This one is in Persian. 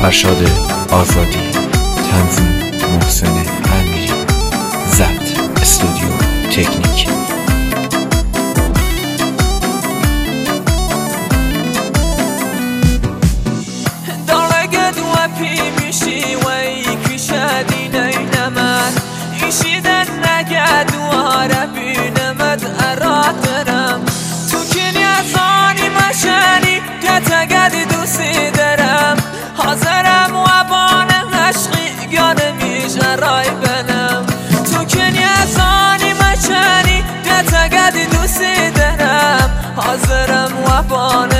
فرشاد آزادی، تنظیم محسن امیری، ضبط استودیو تکنیک. دارگد و پیمیشی و ایکی شدین اینمد ایشیدن نگد و عربینمد ارادرم تو کنی ازانی مشانی گتگد دوستی درم حاضرم و بانم عشقی گانمیش رای بنم تو کنی ازانی مشانی گتگد دوستی درم حاضرم و بانم